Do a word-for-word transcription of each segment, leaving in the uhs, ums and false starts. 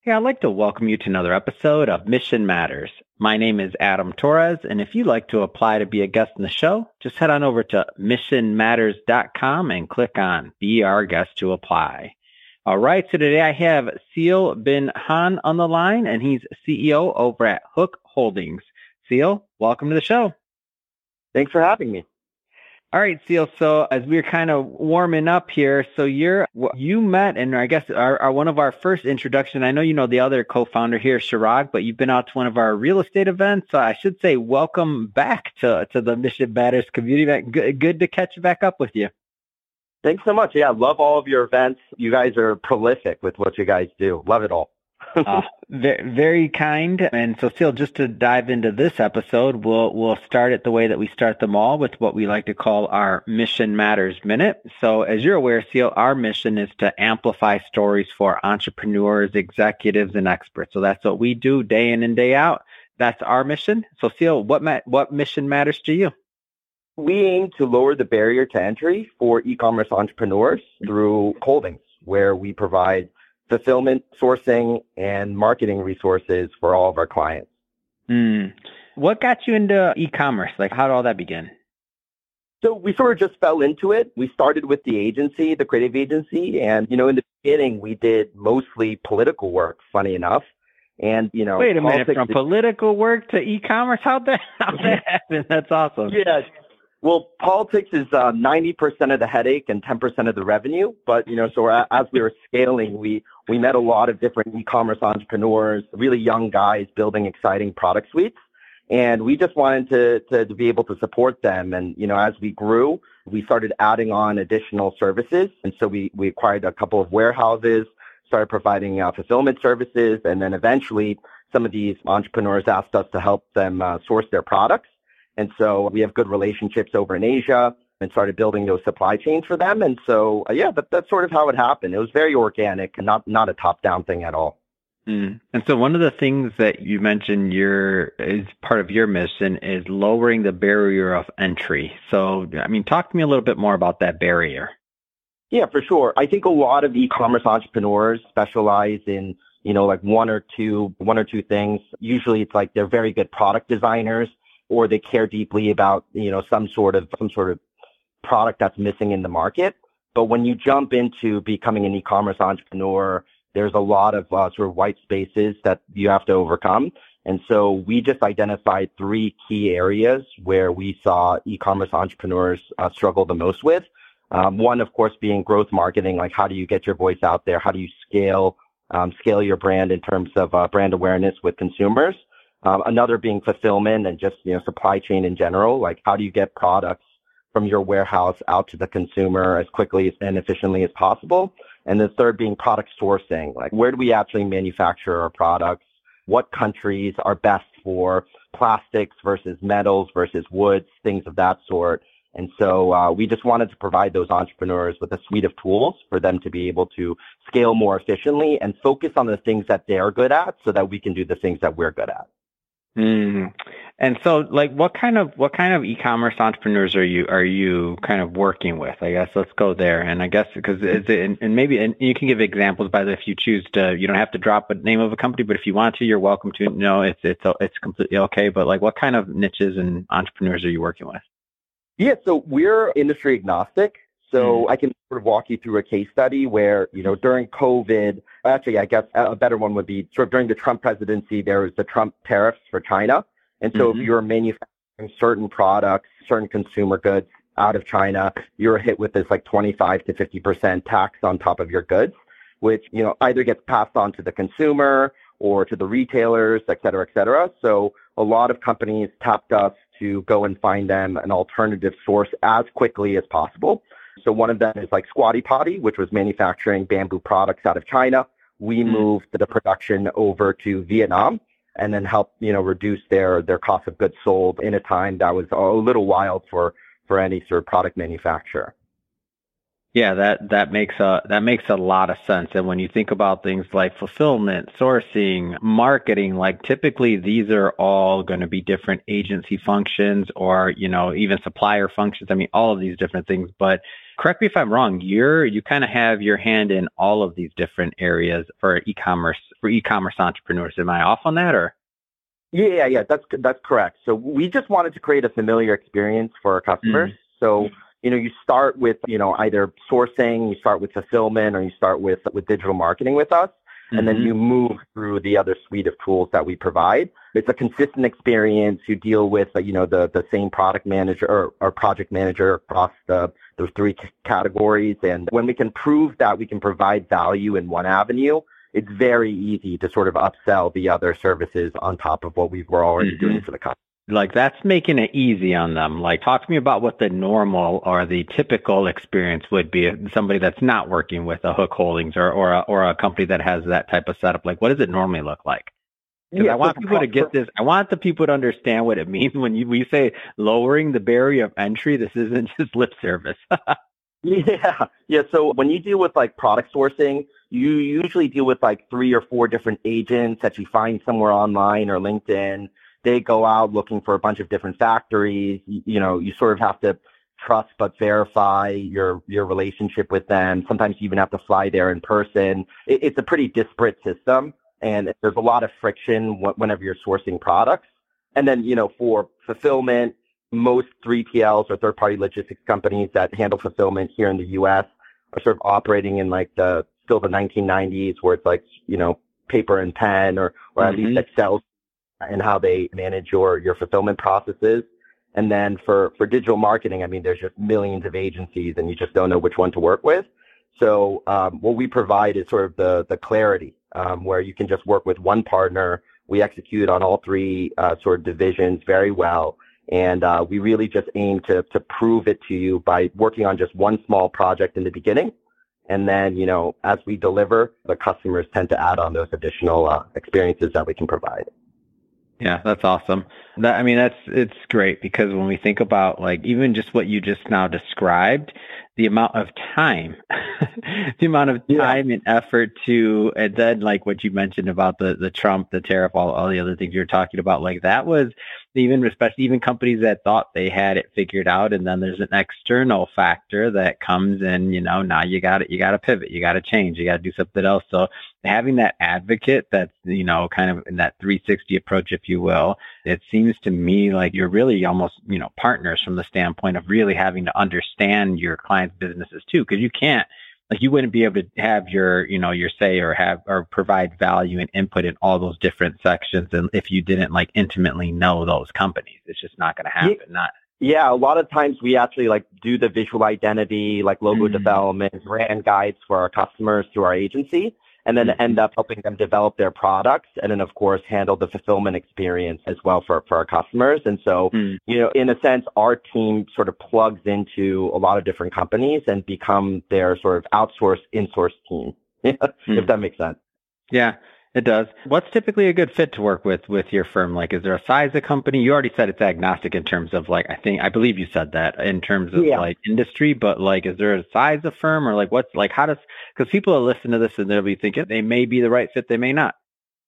Hey, I'd like to welcome you to another episode of Mission Matters. My name is Adam Torres, and if you'd like to apply to be a guest in the show, just head on over to mission matters dot com and click on Be Our Guest to apply. All right, so today I have Seal Bin Han on the line, and he's C E O over at Hook Holdings. Seal, welcome to the show. Thanks for having me. All right, Seal. So as we're kind of warming up here, so you're you met, and I guess are, are one of our first introduction. I know you know the other co-founder here, Chirag, but you've been out to one of our real estate events. So I should say welcome back to to the Mission Matters community. Good, good to catch back up with you. Thanks so much. Yeah, love all of your events. You guys are prolific with what you guys do. Love it all. uh, very, very kind. And so, Seal, just to dive into this episode, we'll we'll start it the way that we start them all, with what we like to call our Mission Matters Minute. So, as you're aware, Seal, our mission is to amplify stories for entrepreneurs, executives, and experts. So that's what we do day in and day out. That's our mission. So, Seal, what ma- what mission matters to you? We aim to lower the barrier to entry for e-commerce entrepreneurs through Holdings, where we provide fulfillment, sourcing, and marketing resources for all of our clients. Mm. What got you into e-commerce? Like, how did all that begin? So we sort of just fell into it. We started with the agency, the creative agency, and, you know, in the beginning, we did mostly political work, funny enough. And, you know, wait a minute, from political work to e-commerce? How'd that, how'd that happen? That's awesome. Yeah. Well, politics is uh, ninety percent of the headache and ten percent of the revenue. But, you know, so as we were scaling, we, we met a lot of different e-commerce entrepreneurs, really young guys building exciting product suites. And we just wanted to, to, to be able to support them. And, you know, as we grew, we started adding on additional services. And so we, we acquired a couple of warehouses, started providing uh, fulfillment services. And then eventually some of these entrepreneurs asked us to help them uh, source their products. And so we have good relationships over in Asia and started building those supply chains for them. And so, uh, yeah, that, that's sort of how it happened. It was very organic and not, not a top-down thing at all. Mm. And so one of the things that you mentioned your is part of your mission is lowering the barrier of entry. So, I mean, talk to me a little bit more about that barrier. Yeah, for sure. I think a lot of e-commerce entrepreneurs specialize in, you know, like one or two, one or two things. Usually it's like they're very good product designers, or they care deeply about, you know, some sort of some sort of product that's missing in the market. But when you jump into becoming an e-commerce entrepreneur, there's a lot of uh, sort of white spaces that you have to overcome. And so we just identified three key areas where we saw e-commerce entrepreneurs uh, struggle the most with. Um, one, of course, being growth marketing. Like, how do you get your voice out there? How do you scale um, scale your brand in terms of uh, brand awareness with consumers? Um, another being fulfillment and just, you know, supply chain in general. Like, how do you get products from your warehouse out to the consumer as quickly and efficiently as possible? And the third being product sourcing. Like, where do we actually manufacture our products? What countries are best for plastics versus metals versus woods, things of that sort. And so uh, we just wanted to provide those entrepreneurs with a suite of tools for them to be able to scale more efficiently and focus on the things that they're good at so that we can do the things that we're good at. Mm. And so, like, what kind of what kind of e-commerce entrepreneurs are you are you kind of working with? I guess let's go there. And I guess because it's and, and maybe and you can give examples by the if you choose to. You don't have to drop a name of a company, but if you want to, you're welcome to. No, it's it's it's completely okay. But like, what kind of niches and entrepreneurs are you working with? Yeah, so we're industry agnostic. So I can sort of walk you through a case study where, you know, during COVID, actually, I guess a better one would be sort of during the Trump presidency, there was the Trump tariffs for China. And so mm-hmm. if you're manufacturing certain products, certain consumer goods out of China, you're hit with this like twenty-five to fifty percent tax on top of your goods, which, you know, either gets passed on to the consumer or to the retailers, et cetera, et cetera. So a lot of companies tapped us to go and find them an alternative source as quickly as possible. So one of them is like Squatty Potty, which was manufacturing bamboo products out of China. We mm-hmm. moved the production over to Vietnam and then helped, you know, reduce their, their cost of goods sold in a time that was a little wild for, for any sort of product manufacturer. Yeah, that that makes a that makes a lot of sense. And when you think about things like fulfillment, sourcing, marketing, like typically these are all going to be different agency functions or, you know, even supplier functions. I mean, all of these different things. But correct me if I'm wrong, you're you kind of have your hand in all of these different areas for e-commerce for e-commerce entrepreneurs. Am I off on that or? Yeah, yeah, that's that's correct. So we just wanted to create a familiar experience for our customers. Mm. So, you know, you start with, you know, either sourcing, you start with fulfillment, or you start with with digital marketing with us, and Mm-hmm. then you move through the other suite of tools that we provide. It's a consistent experience. You deal with, you know, the the same product manager or, or project manager across the those three c- categories. And when we can prove that we can provide value in one avenue, it's very easy to sort of upsell the other services on top of what we were already Mm-hmm. doing for the customer. Like that's making it easy on them. Like talk to me about what the normal or the typical experience would be. Somebody that's not working with a Hook Holdings or or a, or a company that has that type of setup. Like what does it normally look like? Because Yeah, I so want for, people to pro- get this. I want the people to understand what it means when you we say lowering the barrier of entry. This isn't just lip service. Yeah, yeah. So when you deal with like product sourcing, you usually deal with like three or four different agents that you find somewhere online or LinkedIn. They go out looking for a bunch of different factories. You, you know, you sort of have to trust but verify your your relationship with them. Sometimes you even have to fly there in person. It, it's a pretty disparate system, and there's a lot of friction wh- whenever you're sourcing products. And then, you know, for fulfillment, most three P Ls or third-party logistics companies that handle fulfillment here in the U S are sort of operating in like the still the nineteen nineties, where it's like, you know, paper and pen, or or at least Mm-hmm. Excel, and how they manage your your fulfillment processes. And then for for digital marketing, I mean, there's just millions of agencies, and you just don't know which one to work with. So um, what we provide is sort of the the clarity, um, where you can just work with one partner. We execute on all three uh, sort of divisions very well. And uh, we really just aim to to prove it to you by working on just one small project in the beginning. And then, you know, as we deliver, the customers tend to add on those additional uh, experiences that we can provide. Yeah, that's awesome. That I mean, that's it's great because when we think about like even just what you just now described, the amount of time, the amount of Yeah. time and effort to, and then like what you mentioned about the the Trump, the tariff, all all the other things you're talking about, like that was even especially even companies that thought they had it figured out, and then there's an external factor that comes in. You know, now you got it, you got to pivot, you got to change, you got to do something else. So having that advocate that's, you know, kind of in that three sixty approach, if you will, it seems to me like you're really almost, you know, partners from the standpoint of really having to understand your clients' businesses too, because you can't, like, you wouldn't be able to have your, you know, your say or have or provide value and input in all those different sections, and if you didn't like intimately know those companies, it's just not going to happen. Yeah. Not. Yeah, a lot of times we actually like do the visual identity, like logo Mm. development, brand guides for our customers through our agency, and then Mhm. end up helping them develop their products, and then of course handle the fulfillment experience as well for, for our customers. And so, Mm. you know, in a sense, our team sort of plugs into a lot of different companies and become their sort of outsourced, in-source team, if Mm. that makes sense. Yeah, it does. What's typically a good fit to work with with your firm? Like, is there a size of company? You already said it's agnostic in terms of like, I think, I believe you said that in terms of Yeah. like industry, but like, is there a size of firm or like what's like, how does, because people will listen to this and they'll be thinking they may be the right fit, they may not.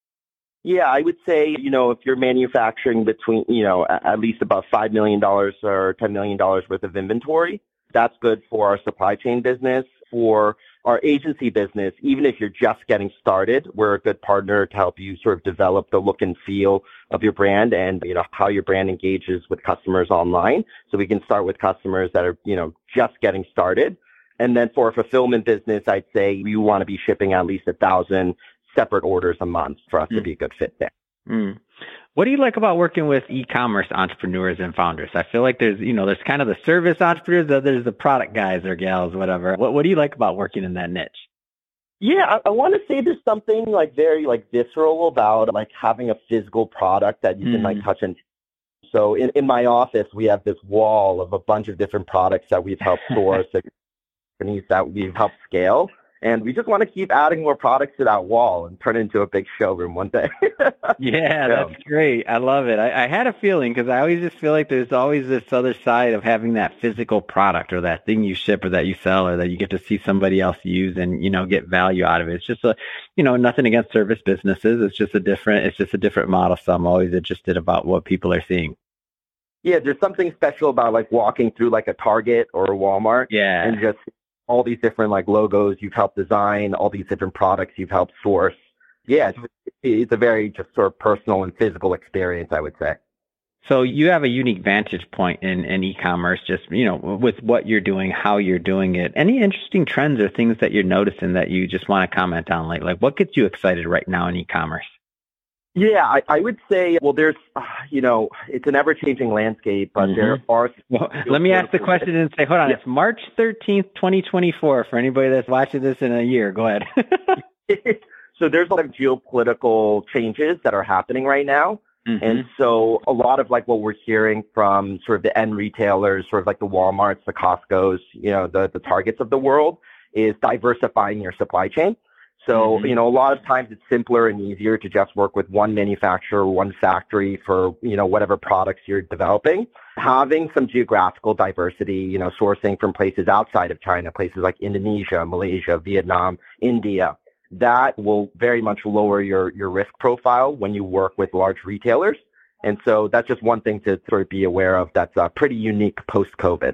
Yeah, I would say, you know, if you're manufacturing between, you know, a- at least about five million dollars or ten million dollars worth of inventory, that's good for our supply chain business. For our agency business, even if you're just getting started, we're a good partner to help you sort of develop the look and feel of your brand and, you know, how your brand engages with customers online. So we can start with customers that are, you know, just getting started. And then for a fulfillment business, I'd say you want to be shipping at least a thousand separate orders a month for us to Mm. be a good fit there. Mm. What do you like about working with e-commerce entrepreneurs and founders? I feel like there's, you know, there's kind of the service entrepreneurs, then there's the product guys or gals, whatever. What What do you like about working in that niche? Yeah, I, I want to say there's something like very like visceral about like having a physical product that you can like Mm. touch and. So in, in my office, we have this wall of a bunch of different products that we've helped source, companies that we've helped scale. And we just want to keep adding more products to that wall and turn it into a big showroom one day. Yeah, that's great. I love it. I, I had a feeling because I always just feel like there's always this other side of having that physical product or that thing you ship or that you sell or that you get to see somebody else use and, you know, get value out of it. It's just a, you know, nothing against service businesses. It's just a different, it's just a different model. So I'm always interested about what people are seeing. Yeah, there's something special about like walking through like a Target or a Walmart. Yeah. And just all these different like logos you've helped design, all these different products you've helped source. Yeah, it's, it's a very just sort of personal and physical experience, I would say. So you have a unique vantage point in, in e-commerce, just, you know, with what you're doing, how you're doing it. Any interesting trends or things that you're noticing that you just want to comment on? Like, like what gets you excited right now in e-commerce? Yeah, I, I would say, well, there's, uh, you know, it's an ever-changing landscape, but mm-hmm. there are... Well, let me ask the question and say, hold on, yeah. It's March thirteenth, twenty twenty-four. For anybody that's watching this in a year, go ahead. So there's a lot of geopolitical changes that are happening right now. Mm-hmm. And so a lot of like what we're hearing from sort of the end retailers, sort of like the Walmarts, the Costcos, you know, the, the Targets of the world, is diversifying your supply chain. So, mm-hmm. you know, a lot of times it's simpler and easier to just work with one manufacturer, one factory for, you know, whatever products you're developing. Having some geographical diversity, you know, sourcing from places outside of China, places like Indonesia, Malaysia, Vietnam, India, that will very much lower your, your risk profile when you work with large retailers. And so that's just one thing to sort of be aware of that's uh, pretty unique post-COVID.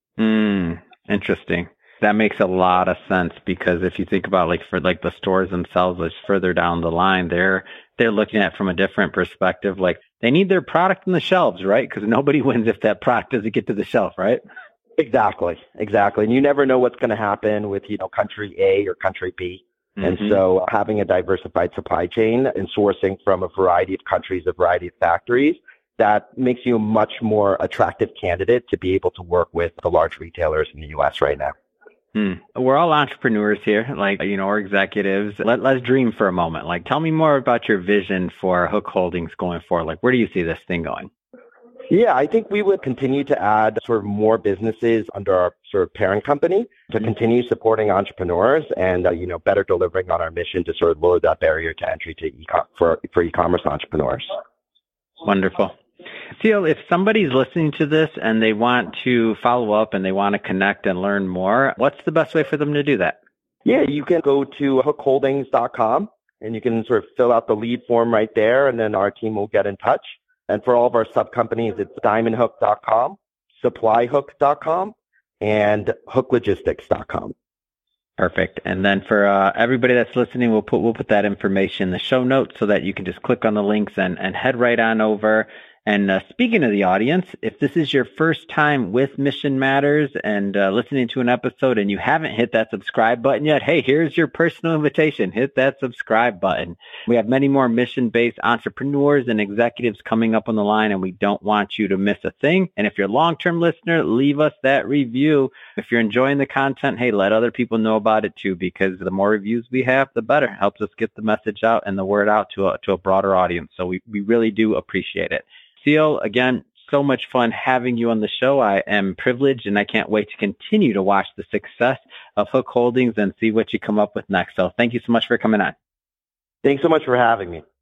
Mm, interesting. That makes a lot of sense because if you think about like for like the stores themselves, like further down the line, they're they're looking at it from a different perspective. Like they need their product on the shelves, right? Because nobody wins if that product doesn't get to the shelf, right? Exactly, exactly. And you never know what's going to happen with, you know, country A or country B. Mm-hmm. And so having a diversified supply chain and sourcing from a variety of countries, a variety of factories, that makes you a much more attractive candidate to be able to work with the large retailers in the U S right now. Hmm. We're all entrepreneurs here, like, you know, or executives. Let, let's dream for a moment. Like, tell me more about your vision for Hook Holdings going forward. Like, where do you see this thing going? Yeah, I think we would continue to add sort of more businesses under our sort of parent company to mm-hmm. continue supporting entrepreneurs and, uh, you know, better delivering on our mission to sort of lower that barrier to entry to e-com- for, for e-commerce entrepreneurs. Wonderful. Seal, if somebody's listening to this and they want to follow up and they want to connect and learn more, what's the best way for them to do that? Yeah, you can go to hook holdings dot com and you can sort of fill out the lead form right there, and then our team will get in touch. And for all of our sub companies, it's diamond hook dot com, supply hook dot com, and hook logistics dot com. Perfect. And then for uh, everybody that's listening, we'll put we'll put that information in the show notes so that you can just click on the links and, and head right on over. And uh, speaking of the audience, if this is your first time with Mission Matters and uh, listening to an episode and you haven't hit that subscribe button yet, hey, here's your personal invitation. Hit that subscribe button. We have many more mission-based entrepreneurs and executives coming up on the line, and we don't want you to miss a thing. And if you're a long-term listener, leave us that review. If you're enjoying the content, hey, let other people know about it too, because the more reviews we have, the better. It helps us get the message out and the word out to a, to a broader audience. So we, we really do appreciate it. Seal, again, so much fun having you on the show. I am privileged, and I can't wait to continue to watch the success of Hook Holdings and see what you come up with next. So thank you so much for coming on. Thanks so much for having me.